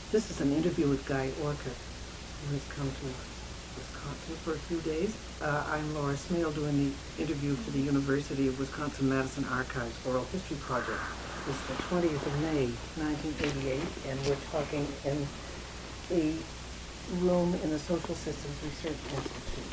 This is an interview with Guy Orcutt, who has come to Wisconsin for a few days. I'm Laura Smale doing the interview for the University of Wisconsin-Madison Archives Oral History Project. It's the 20th of May, 1988, and we're talking in a room in the Social Systems Research Institute.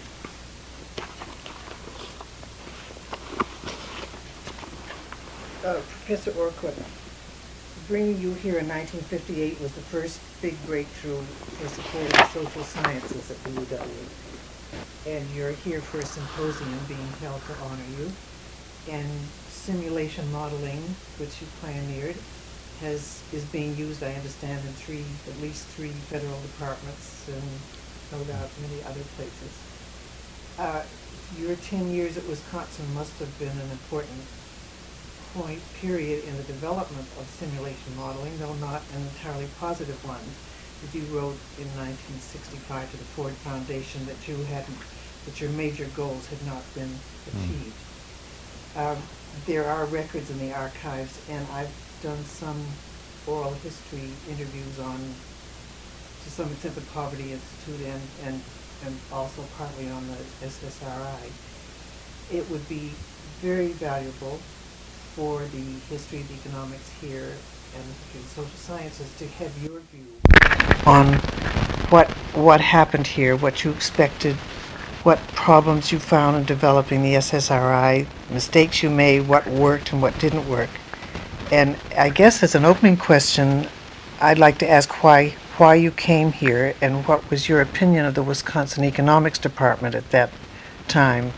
Professor Orcutt, bringing you here in 1958 was the first big breakthrough for supporting social sciences at the UW. And you're here for a symposium being held to honor you. And simulation modeling, which you pioneered, is being used, I understand, in at least three federal departments and no doubt many other places. Your 10 years at Wisconsin must have been an important period in the development of simulation modeling, though not an entirely positive one. As you wrote in 1965 to the Ford Foundation that your major goals had not been achieved. There are records in the archives, and I've done some oral history interviews to some extent, the Poverty Institute and also partly on the SSRI. It would be very valuable for the history of economics here and the history of social sciences to have your view on what happened here, what you expected, what problems you found in developing the SSRI, mistakes you made, what worked and what didn't work. And I guess as an opening question, I'd like to ask why you came here and what was your opinion of the Wisconsin Economics Department at that time.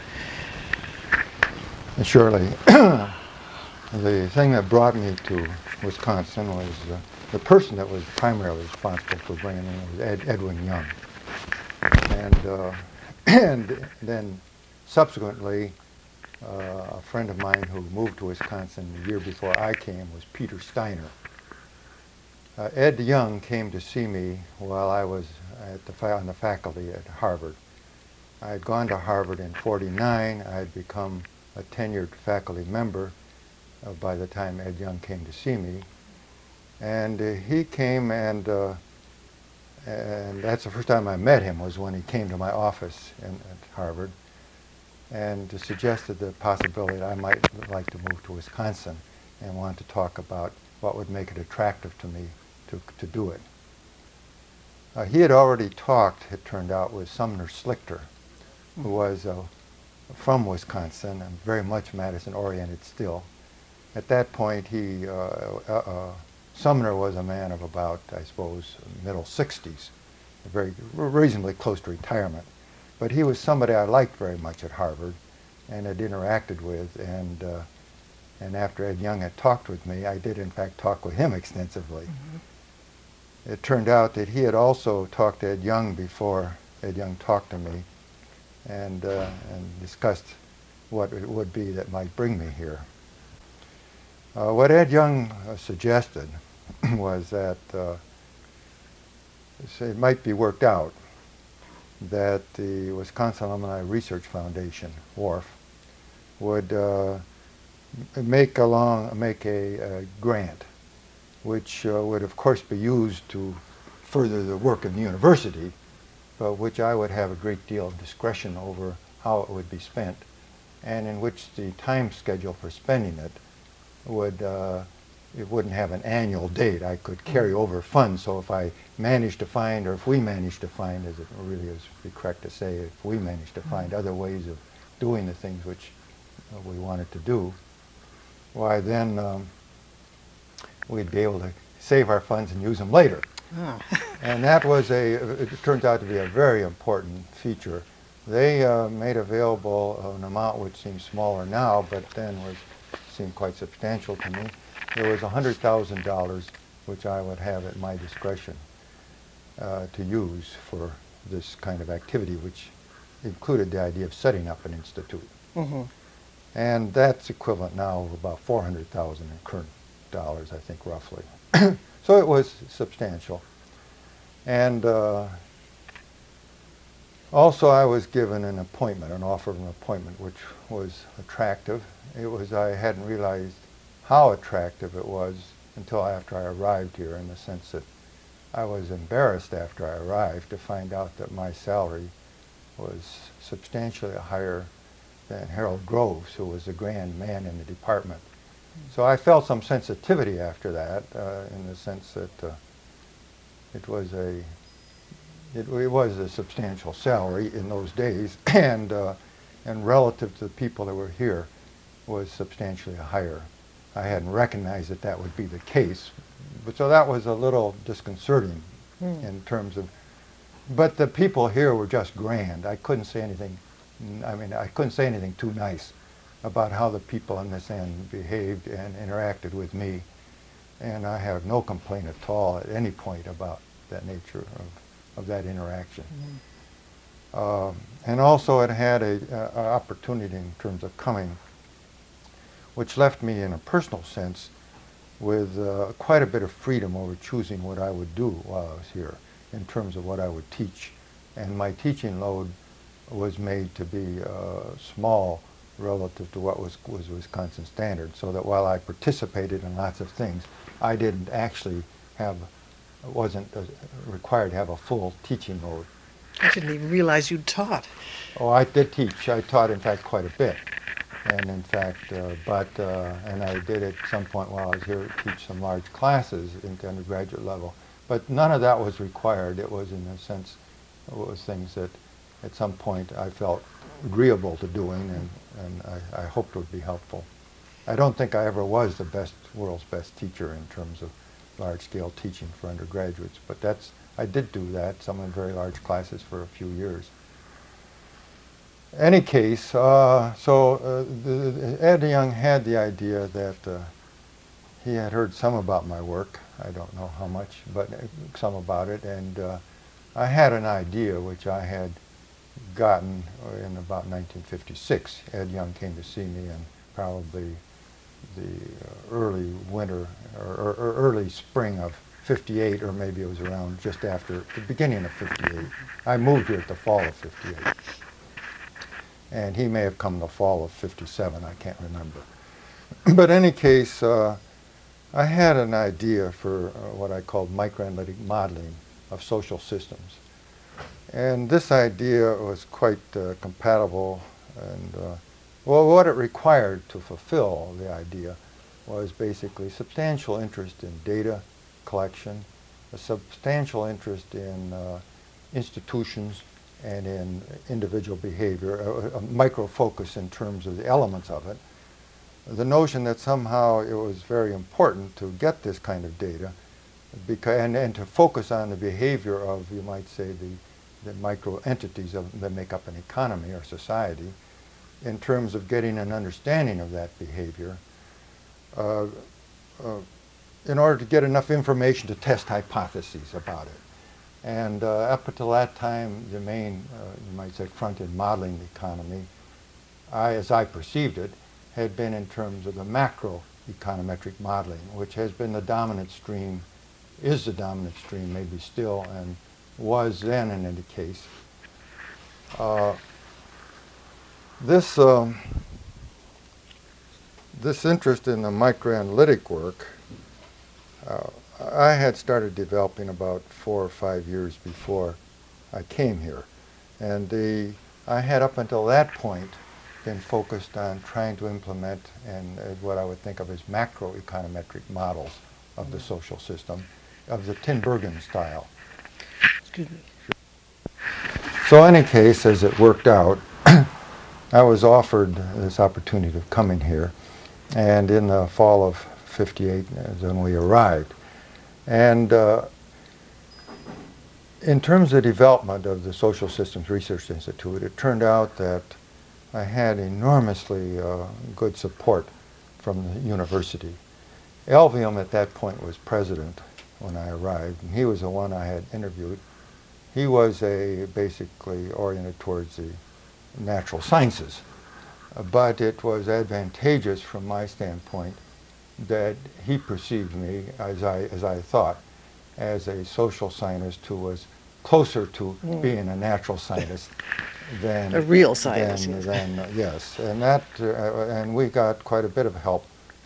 Surely. The thing that brought me to Wisconsin was the person that was primarily responsible for bringing me in was Edwin Young. And then subsequently, a friend of mine who moved to Wisconsin the year before I came was Peter Steiner. Ed Young came to see me while I was on the faculty at Harvard. I had gone to Harvard in '49. I had become a tenured faculty member by the time Ed Young came to see me. And he came and that's the first time I met him, was when he came to my office at Harvard and suggested the possibility that I might like to move to Wisconsin and want to talk about what would make it attractive to me to do it. He had already talked, it turned out, with Sumner Slichter, who was from Wisconsin and very much Madison-oriented still. At that point, Sumner was a man of about, I suppose, middle 60s, very reasonably close to retirement. But he was somebody I liked very much at Harvard and had interacted with. And after Ed Young had talked with me, I did in fact talk with him extensively. Mm-hmm. It turned out that he had also talked to Ed Young before Ed Young talked to me and discussed what it would be that might bring me here. What Ed Young suggested was that it might be worked out that the Wisconsin Alumni Research Foundation, WARF, would make a grant, which would of course be used to further the work of the university, but which I would have a great deal of discretion over how it would be spent, and in which the time schedule for spending it wouldn't have an annual date. I could carry over funds, so if I managed to find, or if we managed to find, as it really is correct to say, if we managed to find other ways of doing the things which we wanted to do, why then we'd be able to save our funds and use them later. Oh. And that was it turns out to be a very important feature. They made available an amount which seems smaller now, but then seemed quite substantial to me. There was $100,000 which I would have at my discretion to use for this kind of activity, which included the idea of setting up an institute. Mm-hmm. And that's equivalent now of about $400,000 in current dollars, I think, roughly. So it was substantial. And also I was given an offer of an appointment, which was attractive. I hadn't realized how attractive it was until after I arrived here, in the sense that I was embarrassed after I arrived to find out that my salary was substantially higher than Harold Groves, who was the grand man in the department. So I felt some sensitivity after that, in the sense that it was a substantial salary in those days, and relative to the people that were here, was substantially higher. I hadn't recognized that that would be the case, but so that was a little disconcerting in terms of. But the people here were just grand. I couldn't say anything. I couldn't say anything too nice about how the people on this end behaved and interacted with me, and I have no complaint at all at any point about that nature of that interaction. And also it had a opportunity in terms of coming, which left me in a personal sense with quite a bit of freedom over choosing what I would do while I was here in terms of what I would teach. And my teaching load was made to be small relative to what was Wisconsin Standard, so that while I participated in lots of things, I didn't actually wasn't required to have a full teaching load. I didn't even realize you taught. Oh, I did teach. I taught, in fact, quite a bit. And in fact, and I did at some point while I was here teach some large classes in the undergraduate level. But none of that was required. It was, in a sense, it was things that at some point I felt agreeable to doing, and I hoped would be helpful. I don't think I ever was the world's best teacher in terms of large-scale teaching for undergraduates, but I did do that, some in very large classes for a few years. Any case, Ed Young had the idea that he had heard some about my work. I don't know how much, but some about it, and I had an idea which I had gotten in about 1956. Ed Young came to see me in probably the early winter or early spring of 58, or maybe it was around just after the beginning of 58. I moved here at the fall of 58. And he may have come the fall of 57, I can't remember. But in any case, I had an idea for what I called microanalytic modeling of social systems. And this idea was quite compatible, and what it required to fulfill the idea was basically substantial interest in data collection, a substantial interest in institutions and in individual behavior, a micro focus in terms of the elements of it. The notion that somehow it was very important to get this kind of data and to focus on the behavior of, you might say, the micro entities that make up an economy or society in terms of getting an understanding of that behavior in order to get enough information to test hypotheses about it. And up until that time, the main, you might say, front in modeling the economy, as I perceived it, had been in terms of the macroeconometric modeling, which has been the dominant stream, is the dominant stream maybe still, and was then in any case. This interest in the microanalytic work, I had started developing about 4 or 5 years before I came here. And I had up until that point been focused on trying to implement what I would think of as macroeconometric models of the social system, of the Tinbergen style. Excuse me. So in any case, as it worked out, I was offered this opportunity of coming here, and in the fall of 58 is when we arrived. And in terms of development of the Social Systems Research Institute, it turned out that I had enormously good support from the university. Elvium at that point was president when I arrived, and he was the one I had interviewed. He was basically oriented towards the natural sciences, but it was advantageous from my standpoint that he perceived me, as I thought, as a social scientist who was closer to being a natural scientist than a real scientist. Yes, and that and we got quite a bit of help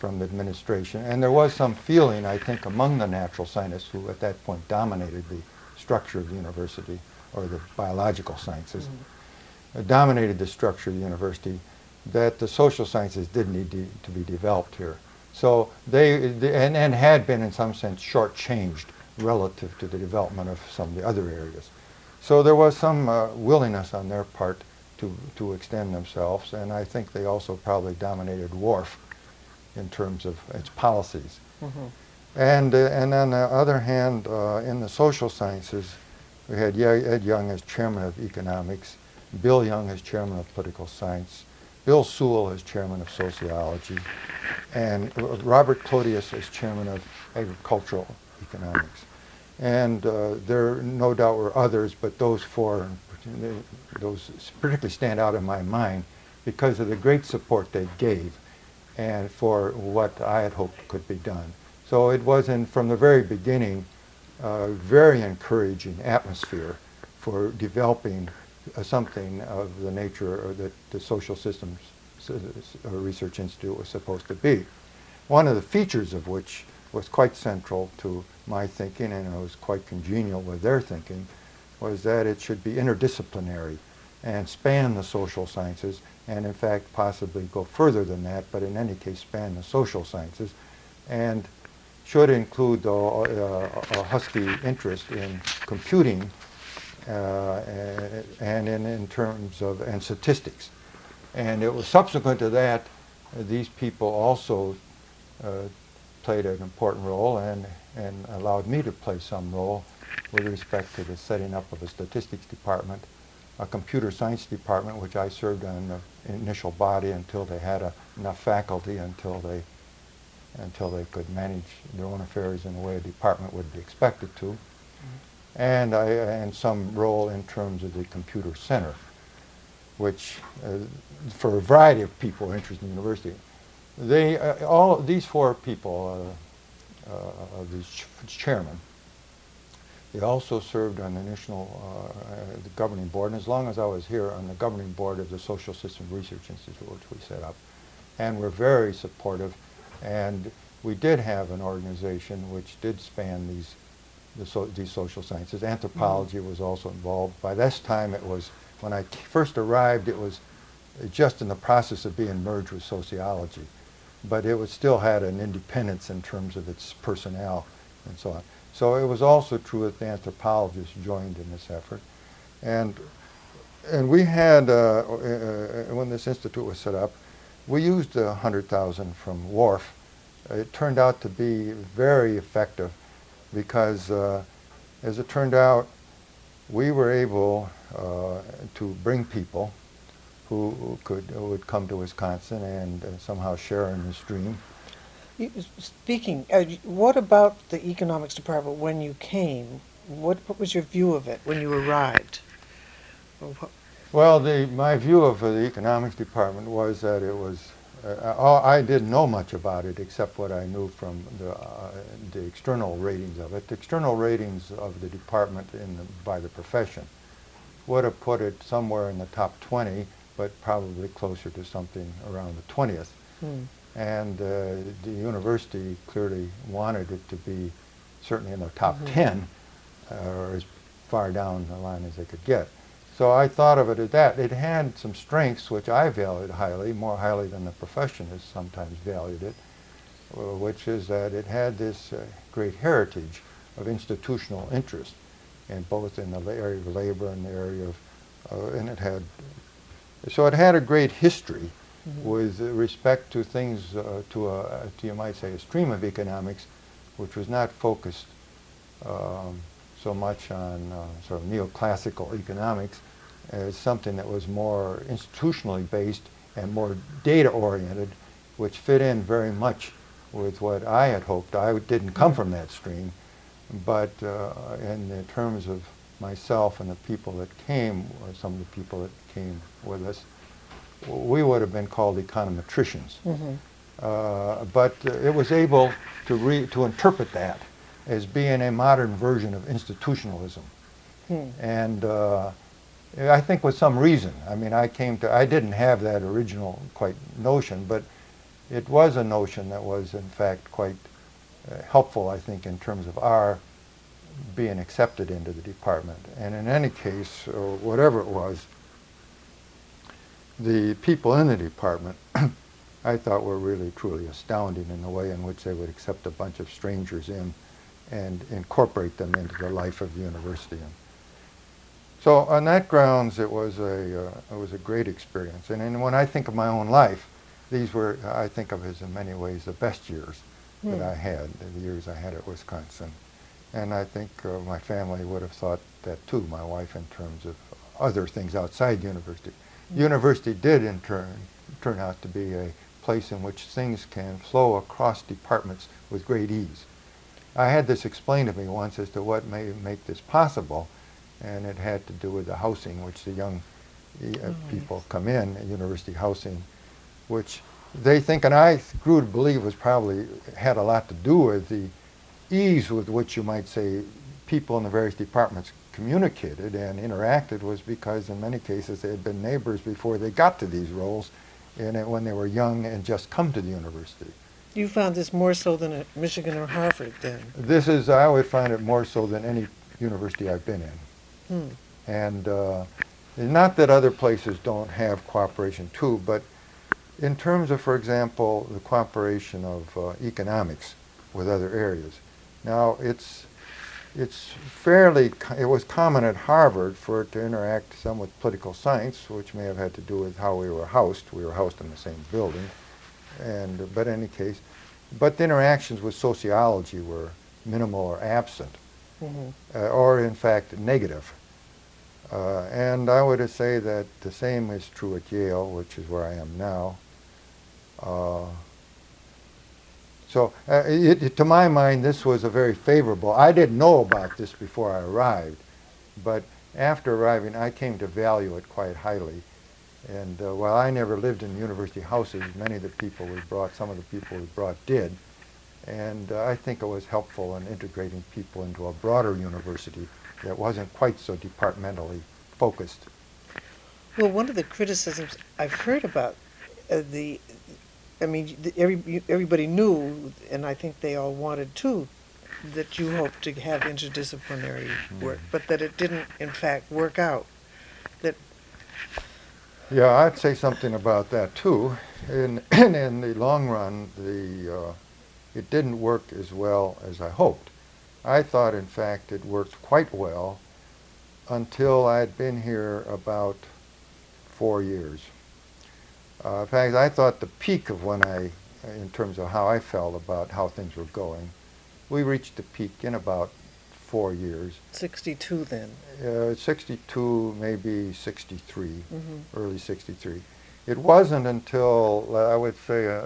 from the administration. And there was some feeling, I think, among the natural scientists who at that point dominated the structure of the university, or the biological sciences, dominated the structure of the university, that the social sciences did need to be developed here. So and had been in some sense shortchanged relative to the development of some of the other areas. So there was some willingness on their part to extend themselves, and I think they also probably dominated WARF in terms of its policies. And on the other hand, in the social sciences, we had Ed Young as chairman of economics, Bill Young as chairman of political science, Bill Sewell as chairman of sociology, and Robert Clodius as chairman of agricultural economics. And there no doubt were others, but those four, those particularly stand out in my mind because of the great support they gave and for what I had hoped could be done. So it was, from the very beginning, a very encouraging atmosphere for developing something of the nature that the Social Systems Research Institute was supposed to be. One of the features of which was quite central to my thinking, and it was quite congenial with their thinking, was that it should be interdisciplinary and span the social sciences, and in fact possibly go further than that, but in any case span the social sciences, and should include a husky interest in computing and in terms of statistics. And it was subsequent to that, these people also played an important role and allowed me to play some role with respect to the setting up of a statistics department, a computer science department, which I served on the initial body until they had enough faculty until they could manage their own affairs in the way a department would be expected to, and some role in terms of the computer center, which for a variety of people interested in the university, all these four people, of these chairmen, they also served on the the governing board, and as long as I was here, on the governing board of the Social Systems Research Institute, which we set up, and were very supportive. And we did have an organization which did span these social sciences. Anthropology was also involved. By this time, it was, when I first arrived, it was just in the process of being merged with sociology, but it still had an independence in terms of its personnel and so on. So it was also true that the anthropologists joined in this effort, and we had when this institute was set up, we used $100,000 from WARF. It turned out to be very effective because, as it turned out, we were able to bring people who would come to Wisconsin and somehow share in this dream. Speaking, what about the economics department when you came? What was your view of it when you arrived? Well, my view of the economics department was that it was, I didn't know much about it except what I knew from the external ratings of it. The external ratings of the department by the profession would have put it somewhere in the top 20, but probably closer to something around the 20th. And the university clearly wanted it to be certainly in the top 10, or as far down the line as they could get. So I thought of it as that. It had some strengths which I valued highly, more highly than the profession has sometimes valued it, which is that it had this great heritage of institutional interest, and both in the area of labor and the area of, and it had a great history with respect to things, to you might say a stream of economics, which was not focused so much on sort of neoclassical economics as something that was more institutionally based and more data-oriented, which fit in very much with what I had hoped. I didn't come from that stream, but in the terms of myself and the people that came, or some of the people that came with us, we would have been called econometricians. But it was able to interpret that as being a modern version of institutionalism. And I think with some reason. I mean, I didn't have that original quite notion, but it was a notion that was in fact quite helpful, I think, in terms of our being accepted into the department. And in any case, or whatever it was, the people in the department I thought were really truly astounding in the way in which they would accept a bunch of strangers in and incorporate them into the life of the university. And so on that grounds, it was a great experience. And when I think of my own life, these were, I think of as in many ways the best years that I had, the years I had at Wisconsin. And I think my family would have thought that too, my wife, in terms of other things outside the university. The university did in turn out to be a place in which things can flow across departments with great ease. I had this explained to me once as to what may make this possible, and it had to do with the housing, which the young people come in, university housing, which they think, and I grew to believe was probably had a lot to do with the ease with which you might say people in the various departments communicated and interacted, was because in many cases they had been neighbors before they got to these roles when they were young and just come to the university. You found this more so than at Michigan or Harvard then? This is, I would find it more so than any university I've been in. And not that other places don't have cooperation too, but in terms of, for example, the cooperation of economics with other areas. Now, it was common at Harvard for it to interact some with political science, which may have had to do with how we were housed. We were housed in the same building. But in any case, but the interactions with sociology were minimal or absent, or in fact negative. And I would say that the same is true at Yale, which is where I am now. So to my mind, this was a very favorable. I didn't know about this before I arrived, but after arriving, I came to value it quite highly. And while I never lived in university houses, many of the people we brought, some of the people we brought did. And I think it was helpful in integrating people into a broader university that wasn't quite so departmentally focused. Well, one of the criticisms I've heard about everybody knew, and I think they all wanted too, that you hoped to have interdisciplinary work, but that it didn't, in fact, work out. Yeah, I'd say something about that too. In the long run, it didn't work as well as I hoped. I thought, in fact, it worked quite well until I'd been here about 4 years. In fact, I thought the peak of in terms of how I felt about how things were going, we reached the peak in about 4 years. 62 then? 62, maybe 63, early 63. It wasn't until, I would say,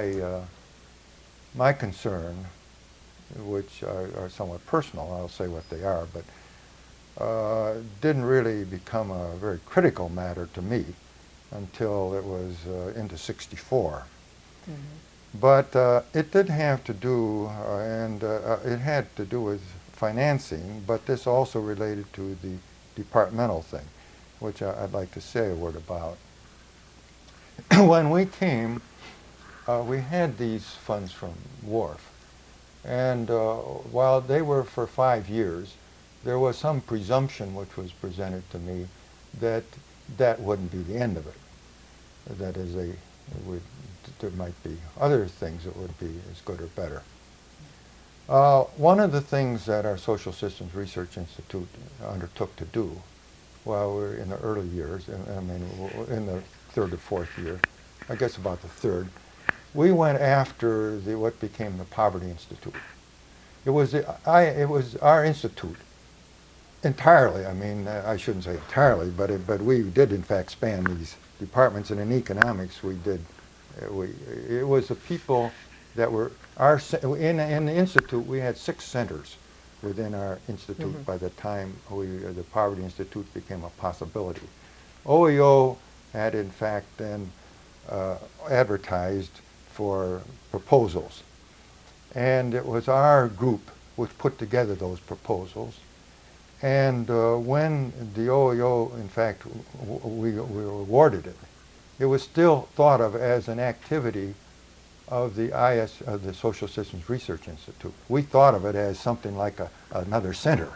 my concern, which are somewhat personal, I'll say what they are, but didn't really become a very critical matter to me until it was into 64. But it did have to do, it had to do with financing, but this also related to the departmental thing, which I'd like to say a word about. When we came, we had these funds from WARF, and while they were for 5 years, there was some presumption which was presented to me that that wouldn't be the end of it. That is, there might be other things that would be as good or better. One of the things that our Social Systems Research Institute undertook to do while we were in the early years, in the third or fourth year, I guess about the third, we went after what became the Poverty Institute. It was our institute entirely. I shouldn't say entirely, but we did in fact span these departments, and in economics we did. It was the people that were in the institute. We had 6 centers within our institute by the time the Poverty Institute became a possibility. OEO had in fact then advertised for proposals, and it was our group which put together those proposals. And when the OEO, in fact, we were awarded it, it was still thought of as an activity of the of the Social Systems Research Institute. We thought of it as something like another center.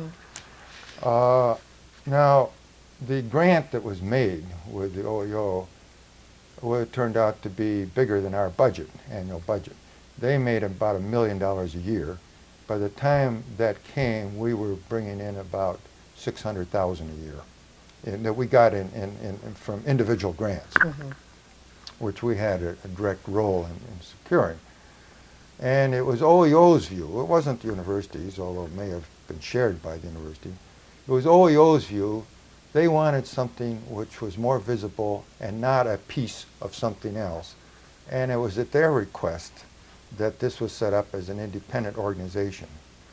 Now, the grant that was made with the OEO turned out to be bigger than our budget, annual budget. They made about $1 million a year. By the time that came, we were bringing in about $600,000 a year, and that we got in from individual grants, which we had a direct role in securing. And it was OEO's view. It wasn't the university's, although it may have been shared by the university. It was OEO's view. They wanted something which was more visible and not a piece of something else. And it was at their request that this was set up as an independent organization,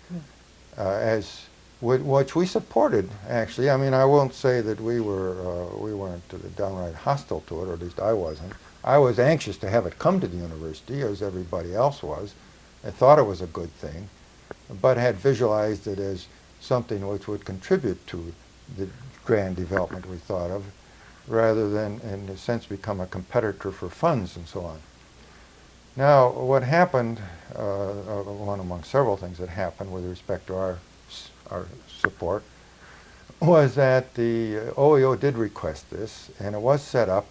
which we supported, actually. I mean, I won't say that we weren't downright hostile to it, or at least I wasn't. I was anxious to have it come to the university, as everybody else was. I thought it was a good thing, but had visualized it as something which would contribute to the grand development we thought of, rather than, in a sense, become a competitor for funds and so on. Now, what happened, one among several things that happened with respect to our support, was that the OEO did request this, and it was set up,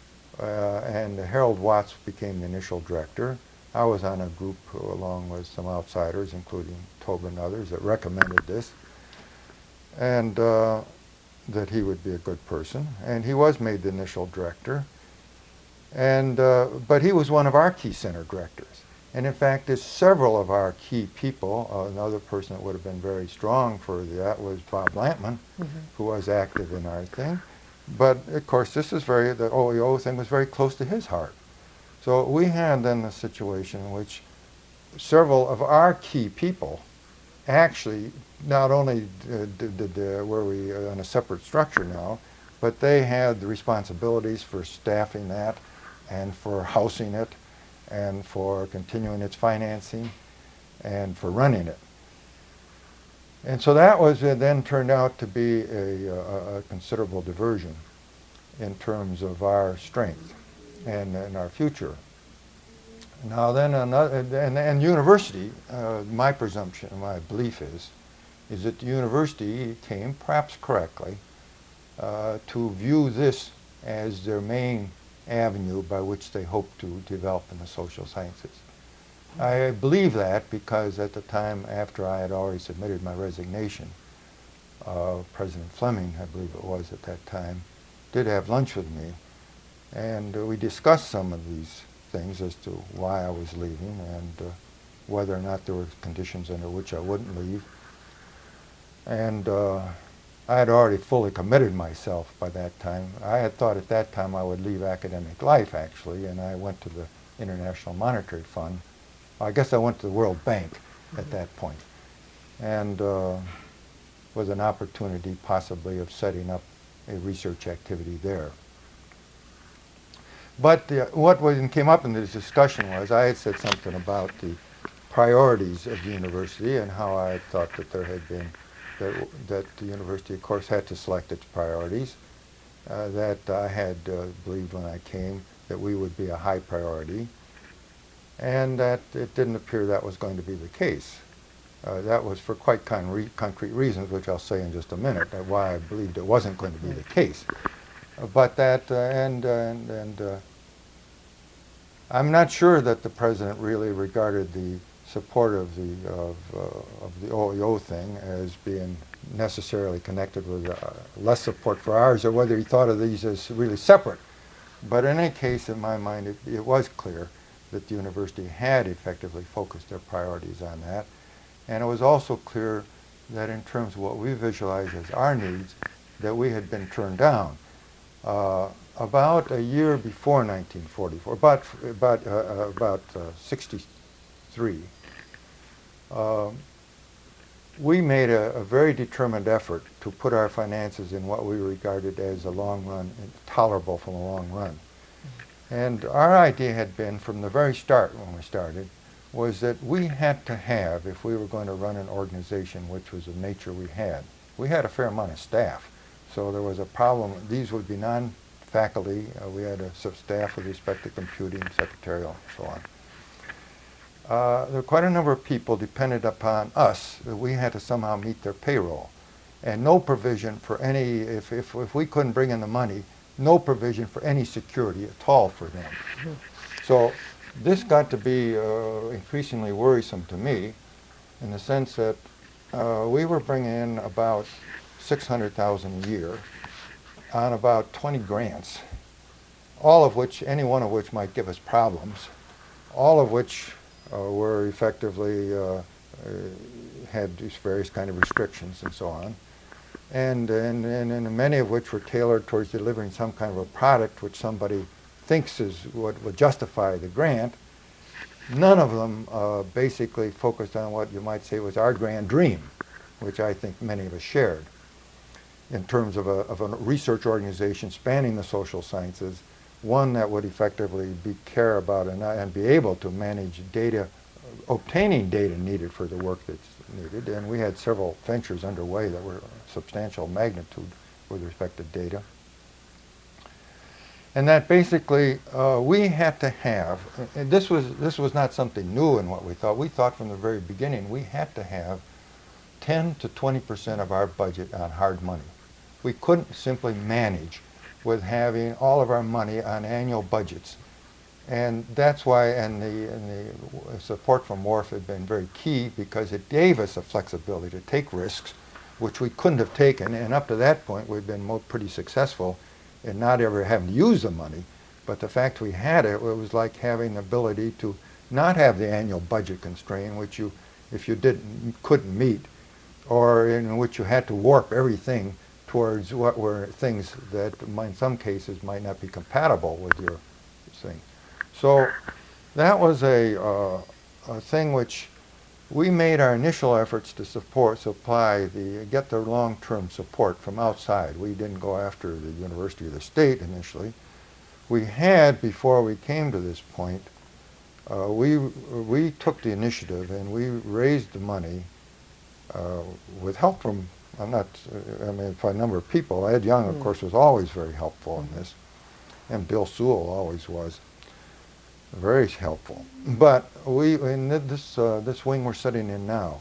and Harold Watts became the initial director. I was on a group along with some outsiders, including Tobin and others, that recommended this, and that he would be a good person. And he was made the initial director. And but he was one of our key center directors. And in fact, there's several of our key people. Another person that would have been very strong for that was Bob Lampman, who was active in our thing. But of course, the OEO thing was very close to his heart. So we had then a situation in which several of our key people actually not only were we on a separate structure now, but they had the responsibilities for staffing that, and for housing it, and for continuing its financing, and for running it. And so that was then turned out to be a considerable diversion in terms of our strength and our future. Now then, and university, my presumption, my belief is that the university came, perhaps correctly, to view this as their main avenue by which they hope to develop in the social sciences. I believe that because at the time, after I had already submitted my resignation, President Fleming, I believe it was at that time, did have lunch with me, and we discussed some of these things as to why I was leaving and whether or not there were conditions under which I wouldn't leave. And I had already fully committed myself by that time. I had thought at that time I would leave academic life, actually, and I went to the International Monetary Fund. I guess I went to the World Bank at that point, and with an opportunity possibly of setting up a research activity there. But what came up in this discussion was I had said something about the priorities of the university and how I had thought that there had been that the university, of course, had to select its priorities, that I had believed when I came that we would be a high priority, and that it didn't appear that was going to be the case. That was for quite concrete reasons, which I'll say in just a minute, why I believed it wasn't going to be the case. But that, I'm not sure that the president really regarded the support of the OEO thing as being necessarily connected with less support for ours, or whether he thought of these as really separate. But in any case, in my mind, it was clear that the university had effectively focused their priorities on that. And it was also clear that in terms of what we visualized as our needs, that we had been turned down. About a year before 1944, about 63, we made a very determined effort to put our finances in what we regarded as a long run, tolerable from a long run. And our idea had been, from the very start when we started, was that we had to have, if we were going to run an organization which was the nature we had a fair amount of staff. So there was a problem. These would be faculty. We had a staff with respect to computing, secretarial, and so on. There were quite a number of people dependent upon us that we had to somehow meet their payroll. And no provision for any, if we couldn't bring in the money, no provision for any security at all for them. So this got to be increasingly worrisome to me in the sense that we were bringing in about $600,000 a year on about 20 grants, all of which, any one of which might give us problems, all of which were effectively had these various kind of restrictions and so on, and many of which were tailored towards delivering some kind of a product which somebody thinks is what would justify the grant. None of them basically focused on what you might say was our grand dream, which I think many of us shared, in terms of a research organization spanning the social sciences, one that would effectively care about and be able to manage data, obtaining data needed for the work that's needed. And we had several ventures underway that were substantial magnitude with respect to data. And that basically we had to have, and this was not something new in what we thought. We thought from the very beginning we had to have 10 to 20% of our budget on hard money. We couldn't simply manage with having all of our money on annual budgets. And that's why, and the support from WARF had been very key, because it gave us a flexibility to take risks, which we couldn't have taken. And up to that point, we've been pretty successful in not ever having to use the money. But the fact we had it, it was like having the ability to not have the annual budget constraint, which you, if you couldn't meet, or in which you had to warp everything towards what were things that in some cases might not be compatible with your thing. So that was a thing which we made our initial efforts to get the long-term support from outside. We didn't go after the university or the state initially. We had, before we came to this point, we took the initiative and we raised the money with help from, for a number of people. Ed Young, of course, was always very helpful in this, and Bill Sewell always was very helpful. But we, in this wing we're sitting in now,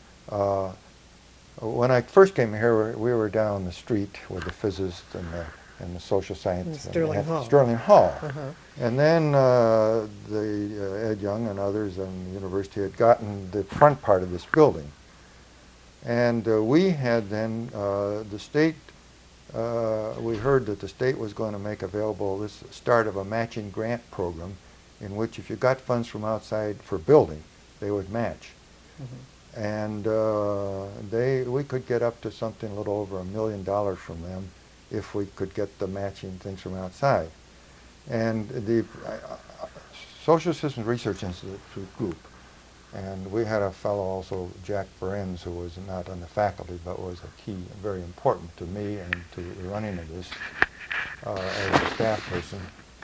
when I first came here, we were down the street with the physicist and the social science. Sterling Hall. Sterling Hall. And then Ed Young and others in the university had gotten the front part of this building. And we had then, the state, we heard that the state was going to make available this start of a matching grant program in which if you got funds from outside for building, they would match. And we could get up to something a little over $1 million from them if we could get the matching things from outside. And the Social Systems Research Institute group, and we had a fellow also, Jack Behrens, who was not on the faculty but was a key, very important to me and to the running of this as a staff person.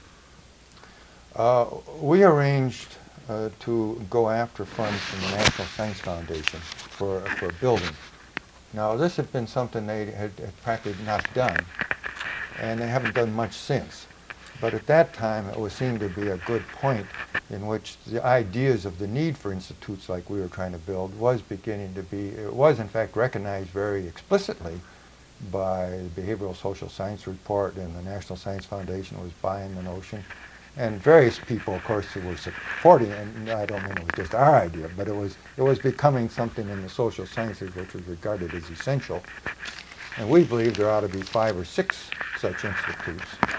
We arranged to go after funds from the National Science Foundation for a building. Now, this had been something they had practically not done, and they haven't done much since. But at that time, it seemed to be a good point in which the ideas of the need for institutes like we were trying to build was beginning to be, it was in fact recognized very explicitly by the Behavioral Social Science Report, and the National Science Foundation was buying the notion. And various people, of course, who were supporting it, and I don't mean it was just our idea, but it was becoming something in the social sciences which was regarded as essential. And we believe there ought to be 5 or 6 such institutes.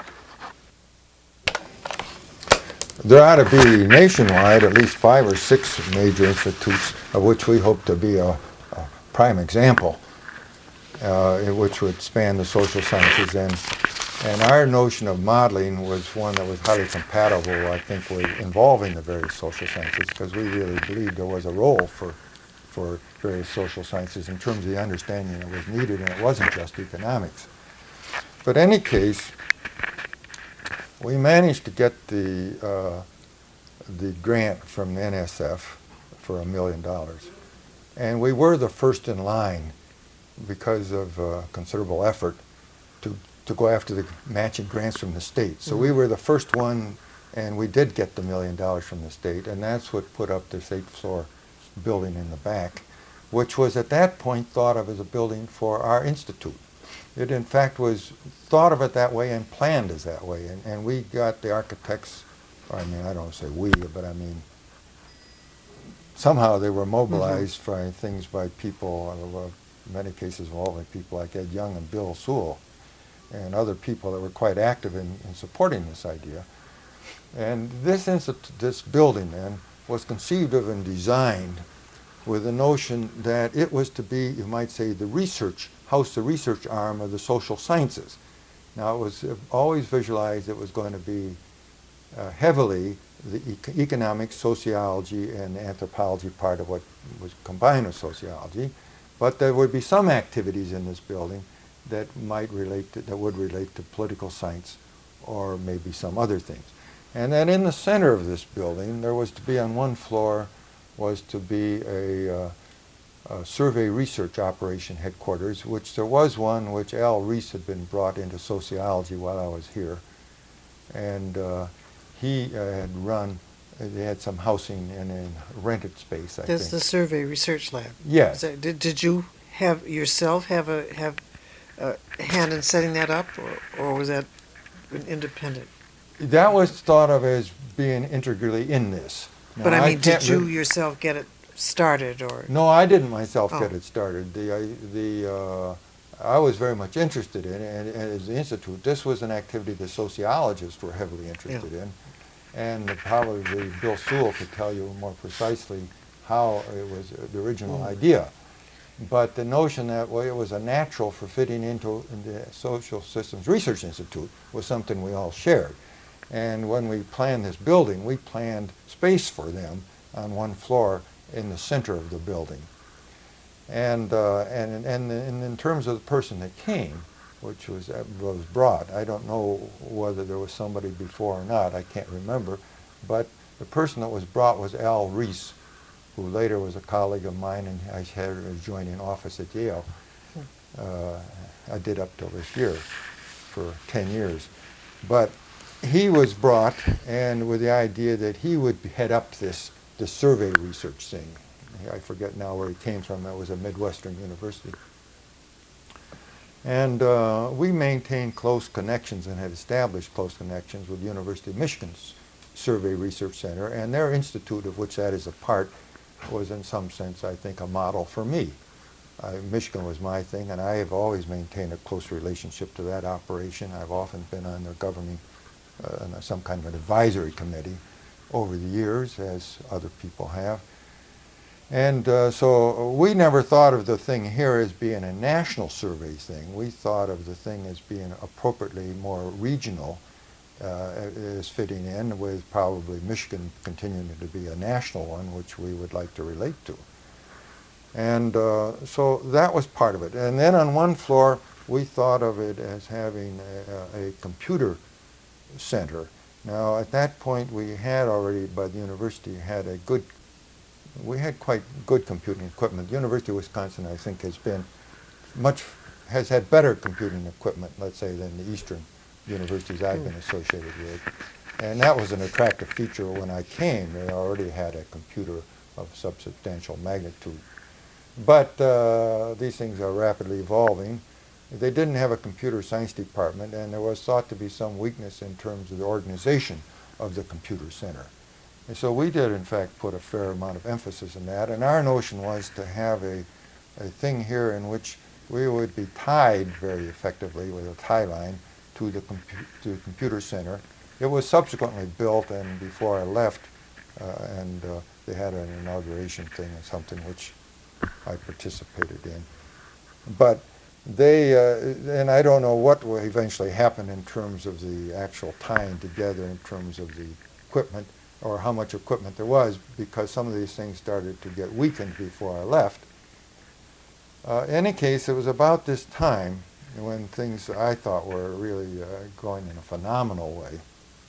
There ought to be nationwide at least 5 or 6 major institutes, of which we hope to be a prime example, which would span the social sciences. And our notion of modeling was one that was highly compatible, I think, with involving the various social sciences, because we really believed there was a role for various social sciences in terms of the understanding that was needed, and it wasn't just economics. But in any case, we managed to get the grant from the NSF for $1 million. And we were the first in line, because of considerable effort, to go after the matching grants from the state. So we were the first one, and we did get the $1 million from the state, and that's what put up this 8th-floor building in the back, which was at that point thought of as a building for our institute. It in fact was thought of it that way and planned as that way, and we got the architects, I mean, I don't say we, but I mean, somehow they were mobilized by things by people, in many cases involving people like Ed Young and Bill Sewell, and other people that were quite active in supporting this idea. And this building then was conceived of and designed with the notion that it was to be, you might say, the research arm of the social sciences. Now it was always visualized it was going to be heavily the economics, sociology, and anthropology part of what was combined with sociology, but there would be some activities in this building that would relate to political science or maybe some other things. And then in the center of this building, there was to be on one floor was to be a survey research operation headquarters, which there was one which Al Reese had been brought into sociology while I was here. And he had run, they had some housing in a rented space, I think. That's the Survey Research Lab. Yes. Did you have yourself have a hand in setting that up, or was that an independent? That was thought of as being integrally in this. Now, But I mean, can't did you yourself get it started, or? No, I didn't myself Oh. get it started. I was very much interested in it, and as the institute, this was an activity the sociologists were heavily interested in, and probably Bill Sewell could tell you more precisely how it was the original idea. But the notion that it was a natural for fitting into the Social Systems Research Institute was something we all shared. And when we planned this building, we planned space for them on one floor in the center of the building. And in terms of the person that came, which was brought, I don't know whether there was somebody before or not, I can't remember, but the person that was brought was Al Reese, who later was a colleague of mine, and I had a joining office at Yale. I did up till this year for 10 years. But he was brought, and with the idea that he would head up this survey research thing. I forget now where he came from. That was a Midwestern university. And we maintained close connections and had established close connections with the University of Michigan's Survey Research Center, and their institute, of which that is a part, was in some sense, I think, a model for me. Michigan was my thing, and I have always maintained a close relationship to that operation. I've often been on their governing, some kind of an advisory committee over the years, as other people have. And so we never thought of the thing here as being a national survey thing. We thought of the thing as being appropriately more regional, as fitting in with probably Michigan continuing to be a national one, which we would like to relate to. And so that was part of it. And then on one floor, we thought of it as having a computer center. Now, at that point, we had already, by the university, we had quite good computing equipment. The University of Wisconsin, I think, has had better computing equipment, let's say, than the eastern universities I've been associated with. And that was an attractive feature when I came. They already had a computer of substantial magnitude. But these things are rapidly evolving. They didn't have a computer science department, and there was thought to be some weakness in terms of the organization of the computer center. And so we did, in fact, put a fair amount of emphasis in that. And our notion was to have a thing here in which we would be tied very effectively with a tie line to the computer center. It was subsequently built, and before I left, they had an inauguration thing or something which I participated in. But and I don't know what will eventually happen in terms of the actual tying together in terms of the equipment, or how much equipment there was, because some of these things started to get weakened before I left. In any case, it was about this time when things I thought were really going in a phenomenal way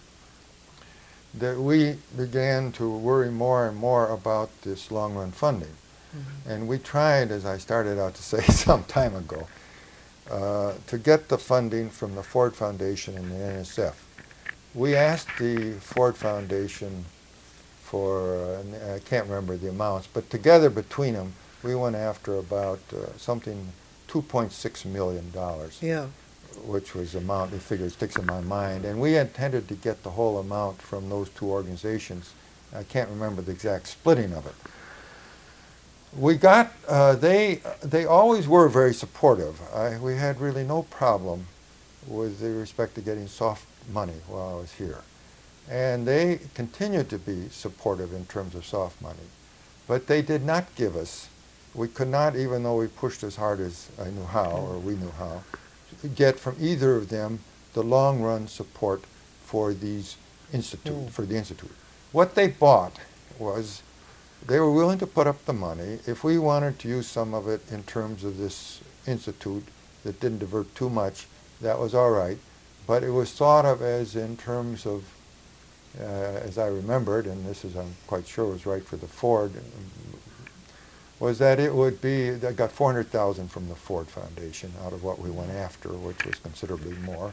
that we began to worry more and more about this long-run funding. Mm-hmm. And we tried, as I started out to say some time ago, to get the funding from the Ford Foundation and the NSF. We asked the Ford Foundation for, I can't remember the amounts, but together between them, we went after about something $2.6 million, Yeah. which was the amount, the figure sticks in my mind. And we intended to get the whole amount from those two organizations. I can't remember the exact splitting of it. We got, they always were very supportive. We had really no problem with respect to getting soft money while I was here. And they continued to be supportive in terms of soft money. But they did not give us, we could not, even though we pushed as hard as I knew how, or we knew how, get from either of them the long-run support for these institute, for the institute. What they bought was they were willing to put up the money if we wanted to use some of it in terms of this institute that didn't divert too much. That was all right, but it was thought of as in terms of, as I remembered, and this is I'm quite sure was right for the Ford, was that it would be, I got $400,000 from the Ford Foundation out of what we went after, which was considerably more.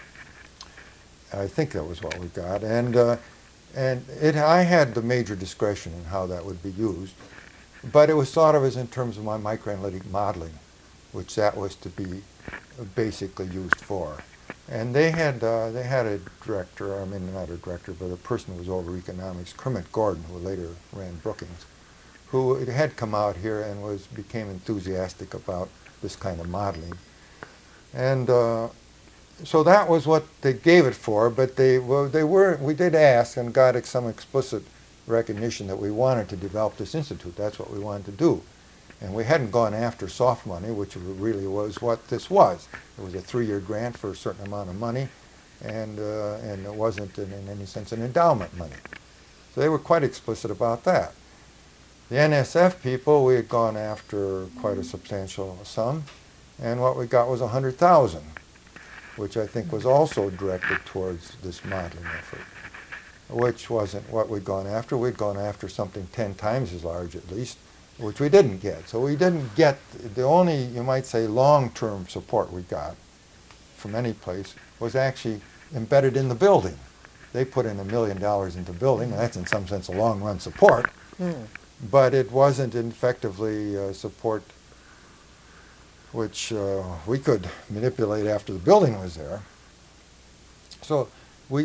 I think that was what we got, and I had the major discretion in how that would be used, but it was thought of as in terms of my microanalytic modeling, which that was to be basically used for. And they had a director, I mean not a director, but a person who was over economics, Kermit Gordon, who later ran Brookings, who had come out here and became enthusiastic about this kind of modeling. And so that was what they gave it for, but we did ask and got some explicit recognition that we wanted to develop this institute. That's what we wanted to do. And we hadn't gone after soft money, which really was what this was. It was a 3-year grant for a certain amount of money, and it wasn't in any sense an endowment money. So they were quite explicit about that. The NSF people, we had gone after quite a substantial sum, and what we got was $100,000, which I think was also directed towards this modeling effort, which wasn't what we'd gone after. We'd gone after something 10 times as large at least, which we didn't get. So we didn't get, the only, you might say, long-term support we got from any place was actually embedded in the building. They put in $1 million into the building, and that's in some sense a long-run support, but it wasn't effectively support which we could manipulate after the building was there. So we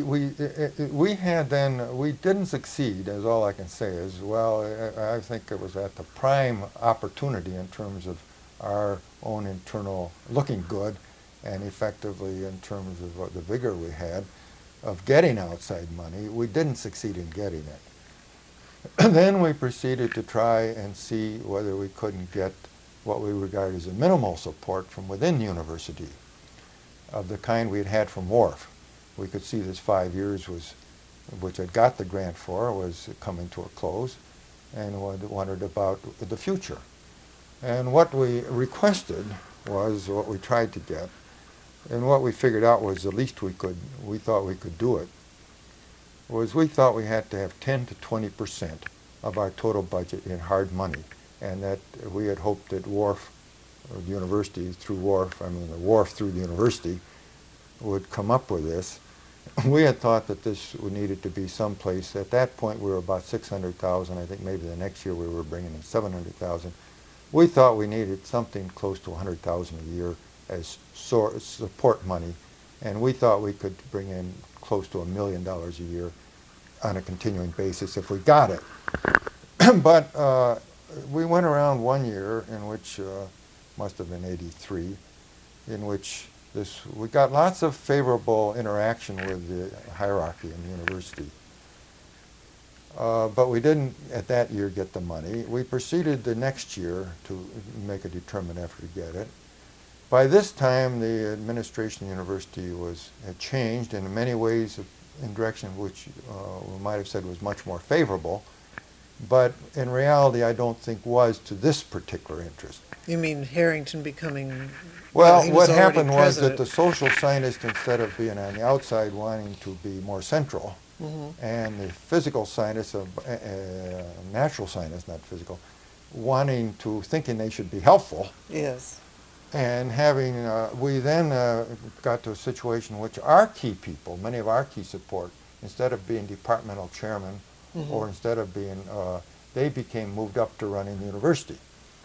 didn't succeed, is all I can say, is, well, I think it was at the prime opportunity in terms of our own internal looking good and effectively in terms of the vigor we had of getting outside money. We didn't succeed in getting it. Then we proceeded to try and see whether we couldn't get what we regard as a minimal support from within the university of the kind we had had from WARF. We could see this 5 years which I'd got the grant for, was coming to a close, and wondered about the future. And what we requested was what we tried to get, and what we figured out was the least we thought we could do it, was we thought we had to have 10 to 20% of our total budget in hard money, and that we had hoped that WARF, or the university through WARF, I mean the WARF through the university, would come up with this. We had thought that this needed to be someplace. At that point, we were about 600,000. I think maybe the next year we were bringing in 700,000. We thought we needed something close to 100,000 a year as support money, and we thought we could bring in close to $1 million a year on a continuing basis if we got it. But we went around one year in which, must have been '83, in which we got lots of favorable interaction with the hierarchy in the university. But we didn't, at that year, get the money. We proceeded the next year to make a determined effort to get it. By this time, the administration of the university had changed in many ways in direction which we might have said was much more favorable, but in reality, I don't think was to this particular interest. You mean Harrington becoming... Well, he what was already happened was that president. the social scientist, instead of being on the outside wanting to be more central, and the physical scientists, natural scientists, not physical, thinking they should be helpful, Yes. And we then got to a situation in which our key people, many of our key support, instead of being departmental chairman, or instead of being, they became moved up to running the university.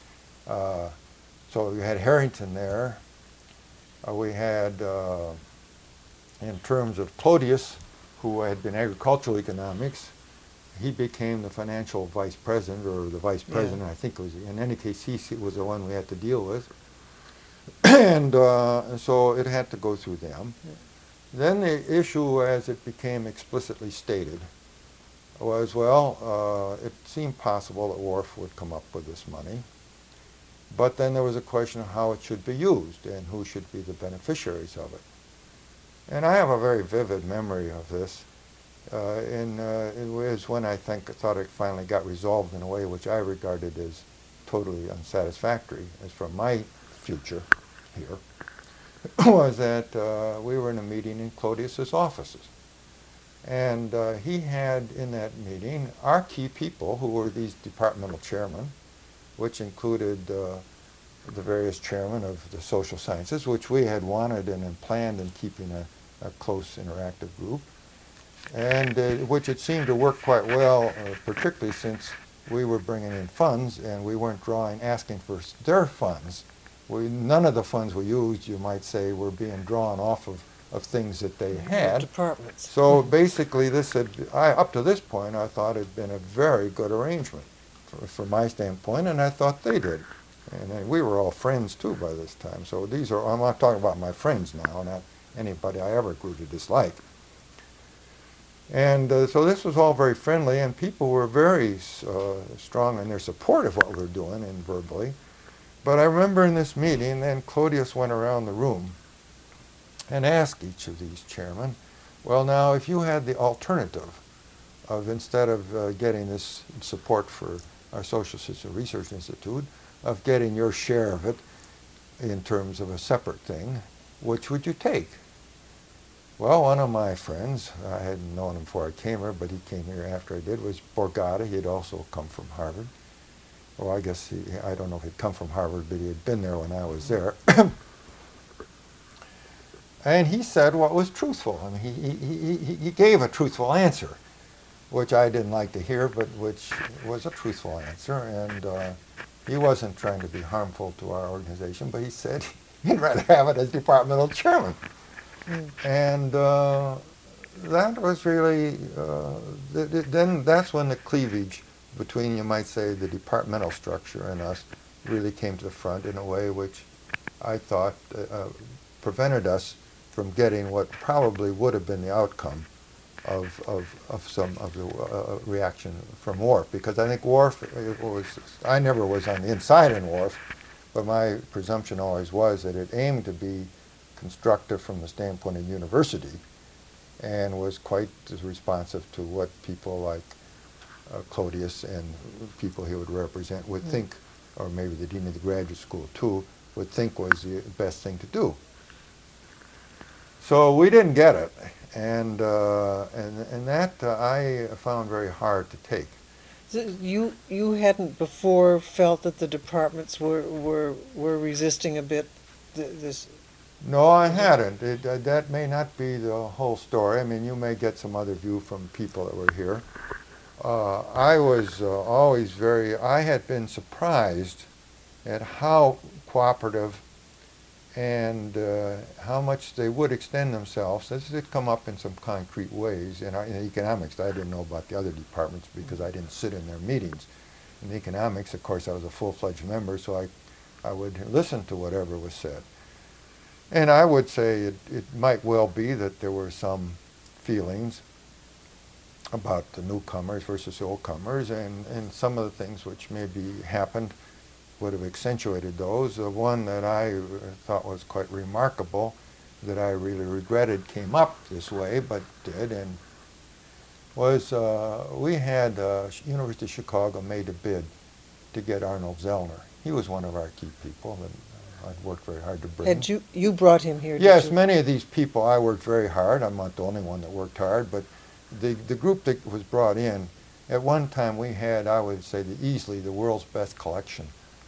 So we had Harrington there. We had, in terms of Clodius, who had been agricultural economics, he became the financial vice president, or the vice president, I think it was. In any case, he was the one we had to deal with. And so it had to go through them. Then the issue, as it became explicitly stated, was, well, it seemed possible that WARF would come up with this money. But then there was a question of how it should be used and who should be the beneficiaries of it. And I have a very vivid memory of this. It was when I thought it finally got resolved in a way which I regarded as totally unsatisfactory, as from my future here, was that we were in a meeting in Clodius's offices. And he had in that meeting our key people, who were these departmental chairmen, which included the various chairmen of the social sciences, which we had wanted and planned in keeping a close interactive group, and which it seemed to work quite well, particularly since we were bringing in funds and we weren't asking for their funds. None of the funds we used, you might say, were being drawn off of things that they had. Departments. So basically, up to this point, I thought it had been a very good arrangement from my standpoint, and I thought they did. And we were all friends too by this time. So I'm not talking about my friends now, not anybody I ever grew to dislike. And so this was all very friendly, and people were very strong in their support of what we were doing, and verbally. But I remember in this meeting, then Clodius went around the room and asked each of these chairmen, well, now, if you had the alternative of, instead of getting this support for our Social System Research Institute, of getting your share of it in terms of a separate thing, which would you take? Well, one of my friends, I hadn't known him before I came here, but he came here after I did, was Borgata. He had also come from Harvard. Well, I guess I don't know if he'd come from Harvard, but he had been there when I was there. And he said what was truthful. I mean, he gave a truthful answer, which I didn't like to hear, but which was a truthful answer. And he wasn't trying to be harmful to our organization, but he said he'd rather have it as departmental chairman. And that was really, then that's when the cleavage between, you might say, the departmental structure and us really came to the front in a way which I thought prevented us from getting what probably would have been the outcome of some of the reaction from WARF. Because I think WARF, I never was on the inside in WARF, but my presumption always was that it aimed to be constructive from the standpoint of university, and was quite responsive to what people like Clodius and people he would represent would think, or maybe the dean of the graduate school too, would think was the best thing to do. So we didn't get it, and that I found very hard to take. So you hadn't before felt that the departments were resisting a bit this. No, I hadn't. That may not be the whole story. I mean, you may get some other view from people that were here. I was always I had been surprised at how cooperative and how much they would extend themselves. This had come up in some concrete ways. In economics, I didn't know about the other departments because I didn't sit in their meetings. In economics, of course, I was a full-fledged member, so I would listen to whatever was said. And I would say it might well be that there were some feelings about the newcomers versus the oldcomers, and some of the things which maybe happened would have accentuated those. The one that I thought was quite remarkable, that I really regretted came up this way, but did, and was we had University of Chicago made a bid to get Arnold Zellner. He was one of our key people, and I'd worked very hard to bring. Had you brought him here? Yes, many of these people I worked very hard. I'm not the only one that worked hard, but the group that was brought in, at one time we had, I would say, easily the world's best collection of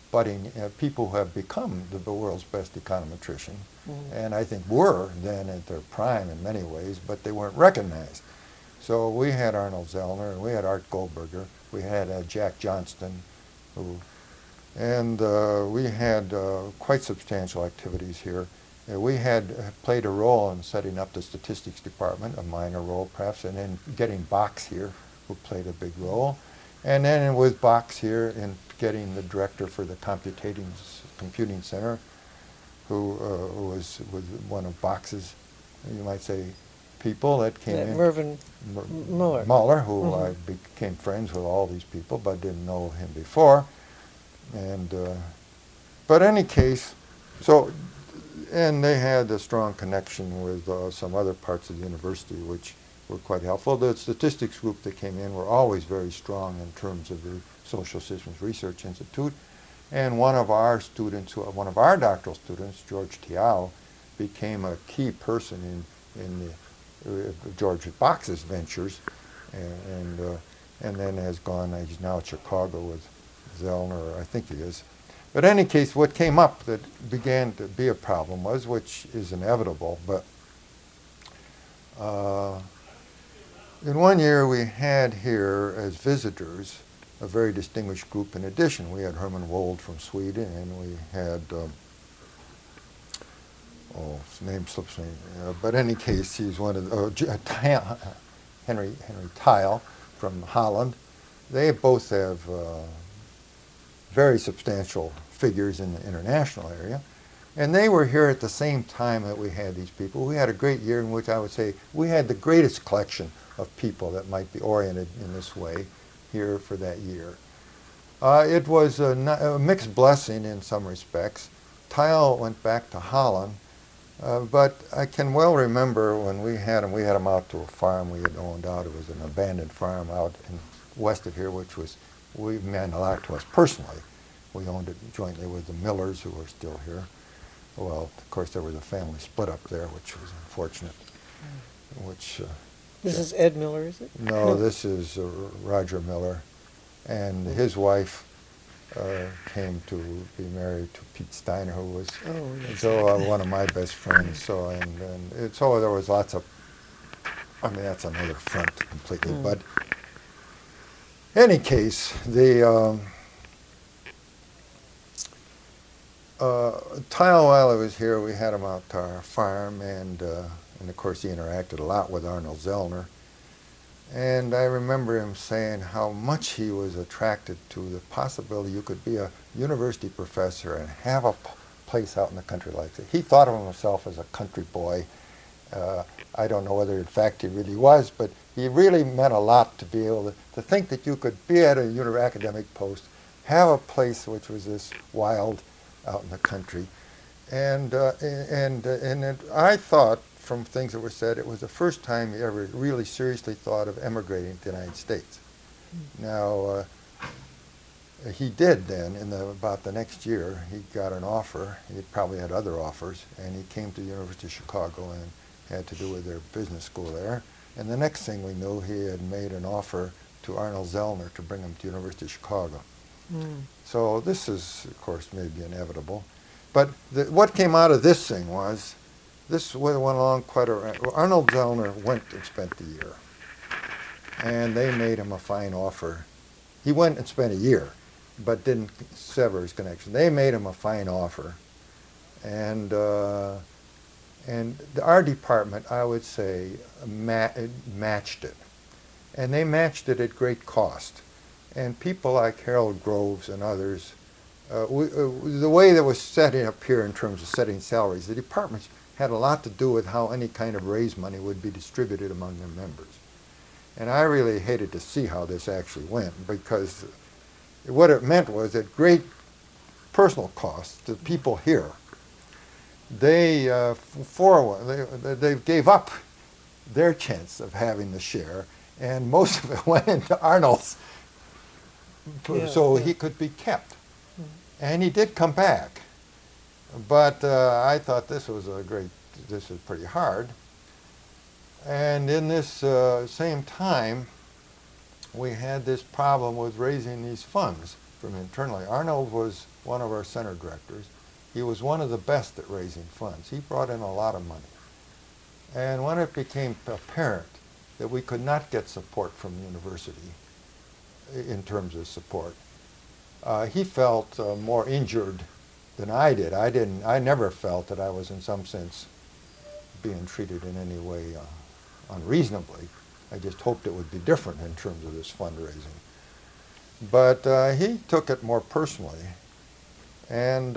budding people who have become the world's best econometrician, Mhm. and I think were then at their prime in many ways, but they weren't recognized. So we had Arnold Zellner, and we had Art Goldberger, we had Jack Johnston, and we had quite substantial activities here. We had played a role in setting up the statistics department, a minor role perhaps, and then getting Box here, who played a big role. And then with Box here in getting the director for the computing center, who was one of Box's, you might say, people that came in. Mervyn Muller. Muller, who Mhm. I became friends with all these people, but didn't know him before. And but in any case, so, and they had a strong connection with some other parts of the university, which were quite helpful. The statistics group that came in were always very strong in terms of the Social Systems Research Institute. And one of our students, one of our doctoral students, George Tiao, became a key person in George Box's ventures, and then has gone. He's now at Chicago with Zellner, I think he is. But in any case, what came up that began to be a problem was, which is inevitable, but in one year we had here as visitors a very distinguished group in addition. We had Herman Wold from Sweden, and we had, his name slips me, but in any case, he's one of the, Henry Tyle from Holland. They both have very substantial figures in the international area. And they were here at the same time that we had these people. We had a great year in which I would say we had the greatest collection of people that might be oriented in this way here for that year. It was a mixed blessing in some respects. Tyle went back to Holland, but I can well remember when we had him out to a farm we had owned out. It was an abandoned farm out west of here, which meant a lot to us personally. We owned it jointly with the Millers, who are still here. Well, of course, there was a family split up there, which was unfortunate. This is Ed Miller, is it? No, this is Roger Miller, and his wife came to be married to Pete Steiner, who was one of my best friends. So so there was lots of. I mean, that's another front completely. But in any case, the. Tyle, while I was here, we had him out to our farm, and of course he interacted a lot with Arnold Zellner. And I remember him saying how much he was attracted to the possibility you could be a university professor and have a place out in the country like that. He thought of himself as a country boy. I don't know whether in fact he really was, but he really meant a lot to be able to think that you could be at a academic post, have a place which was this wild out in the country. And I thought, from things that were said, it was the first time he ever really seriously thought of emigrating to the United States. Now, he did then, about the next year, he got an offer. He probably had other offers, and he came to the University of Chicago and had to do with their business school there. And the next thing we knew, he had made an offer to Arnold Zellner to bring him to the University of Chicago. So this is, of course, maybe inevitable. But what came out of this thing was, this went along quite Arnold Zellner went and spent the year. And they made him a fine offer. He went and spent a year, but didn't sever his connection. They made him a fine offer. And our department, I would say, matched it. And they matched it at great cost. And people like Harold Groves and others, the way that was setting up here in terms of setting salaries, the departments had a lot to do with how any kind of raise money would be distributed among their members. And I really hated to see how this actually went, because what it meant was at great personal cost to people here, they gave up their chance of having the share, and most of it went into Arnold's, so he could be kept. And he did come back. But I thought this was pretty hard. And in this same time, we had this problem with raising these funds from internally. Arnold was one of our center directors. He was one of the best at raising funds. He brought in a lot of money. And when it became apparent that we could not get support from the university in terms of support, he felt more injured than I did. I never felt that I was in some sense being treated in any way unreasonably. I just hoped it would be different in terms of this fundraising. But he took it more personally, and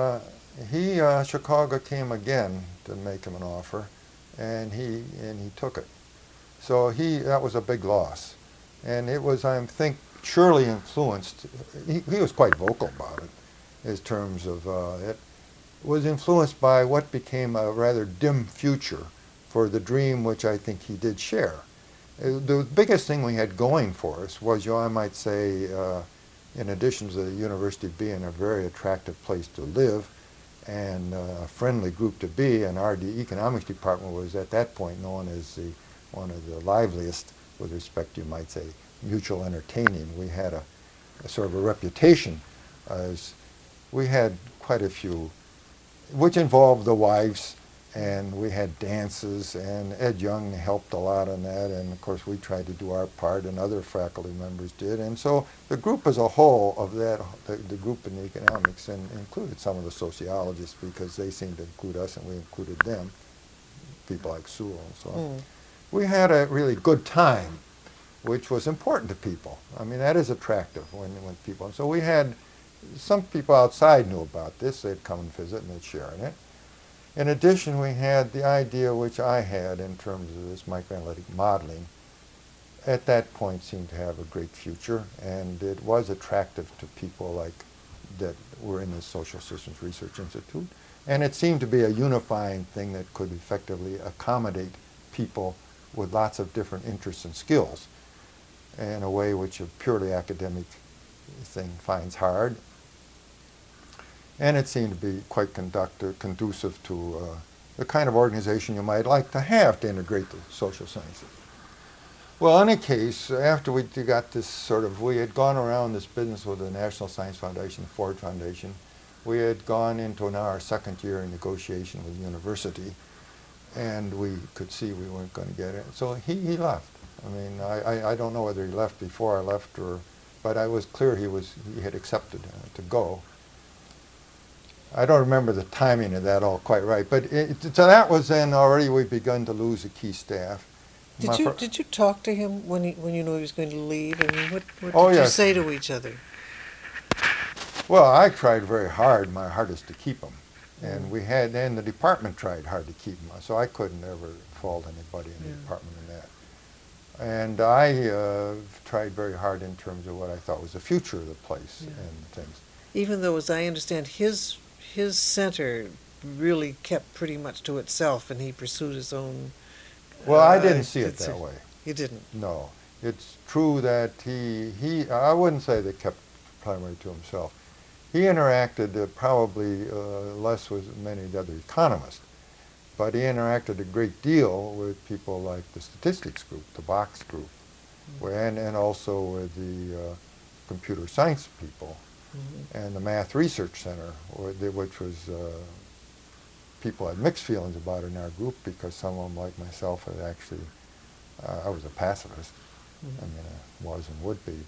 Chicago came again to make him an offer, and he took it. So that was a big loss, and it was, I think, surely influenced. He was quite vocal about it, in terms of it was influenced by what became a rather dim future for the dream, which I think he did share. The biggest thing we had going for us was, I might say, in addition to the university being a very attractive place to live and a friendly group to be, and our economics department was at that point known as one of the liveliest with respect to, you might say, mutual entertaining. We had a sort of a reputation as we had quite a few, which involved the wives, and we had dances, and Ed Young helped a lot on that, and of course we tried to do our part, and other faculty members did. And so the group as a whole of that, the group in economics, and included some of the sociologists, because they seemed to include us and we included them, people like Sewell and so on. We had a really good time, which was important to people. I mean, that is attractive when people, and so we had, some people outside knew about this. They'd come and visit and they'd share in it. In addition, we had the idea which I had in terms of this microanalytic modeling. At that point seemed to have a great future, and it was attractive to people like that were in the Social Systems Research Institute. And it seemed to be a unifying thing that could effectively accommodate people with lots of different interests and skills in a way which a purely academic thing finds hard. And it seemed to be quite conducive to the kind of organization you might like to have to integrate the social sciences. Well, in any case, after we got this sort of, we had gone around this business with the National Science Foundation, the Ford Foundation. We had gone into now our second year in negotiation with the university, and we could see we weren't going to get it. So he left. I mean, I don't know whether he left before I left, but I was clear he had accepted to go. I don't remember the timing of that all quite right, but so that was then already we'd begun to lose a key staff. Did you talk to him when you knew he was going to leave? I mean, what Oh, did you yes. say to each other? Well, I tried very hard, my hardest, to keep him, and the department tried hard to keep him, so I couldn't ever fault anybody in the department in that. And I tried very hard in terms of what I thought was the future of the place and things. Even though, as I understand, his center really kept pretty much to itself, and he pursued his own. Well, I didn't see it that way. You didn't? No. It's true that I wouldn't say they kept primarily to himself. He interacted probably less with many of the other economists, but he interacted a great deal with people like the statistics group, the Box group, and also with the computer science people, and the Math Research Center, which was people had mixed feelings about it in our group, because some of them, like myself, had actually, I was a pacifist. I mean, I was and would be,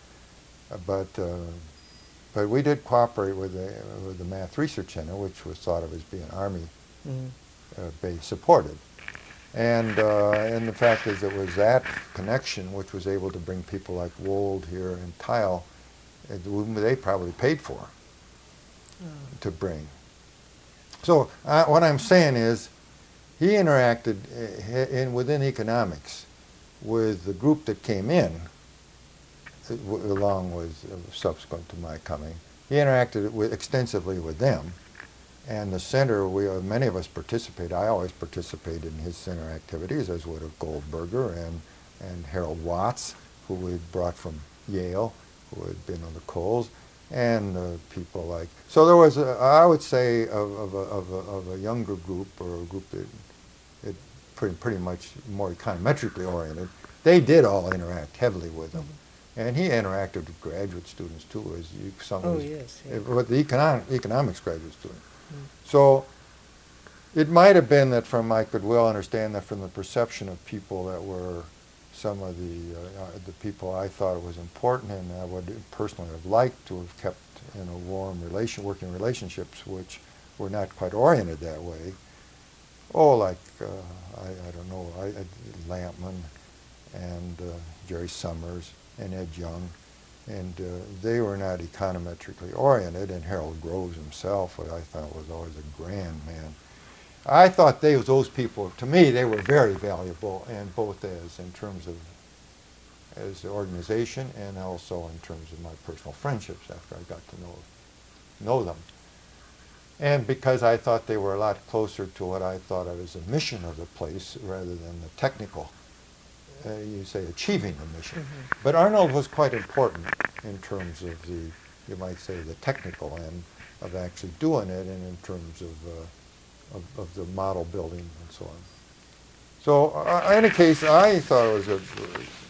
but we did cooperate with the Math Research Center, which was thought of as being Army base supported. And the fact is, it was that connection which was able to bring people like Wold here and Tile, they probably paid for to bring. So what I'm saying is, he interacted within economics with the group that came in, along with subsequent to my coming. He interacted extensively with them, and the center. Many of us participated. I always participated in his center activities, as would have Goldberger and Harold Watts, who we had brought from Yale, who had been on the Coles, and people like. So there was, I would say, of a younger group, or a group that pretty much more econometrically oriented. They did all interact heavily with him, And he interacted with graduate students too, as you, some Oh, was, yes, yeah. with the economics graduate student. Mm. So it might have been that I could well understand that from the perception of people that were some of the people I thought it was important and I would personally have liked to have kept in a warm working relationships, which were not quite oriented that way. Oh, like, I don't know, Lampman and Jerry Summers and Ed Young, and they were not econometrically oriented, and Harold Groves himself, what I thought was always a grand man. I thought those people, to me, they were very valuable, and both in terms of as the organization and also in terms of my personal friendships after I got to know them. And because I thought they were a lot closer to what I thought of as the mission of the place rather than the technical, you say, achieving the mission. Mm-hmm. But Arnold was quite important in terms of you might say, the technical end of actually doing it, and in terms of the model building and so on. So in any case, I thought it was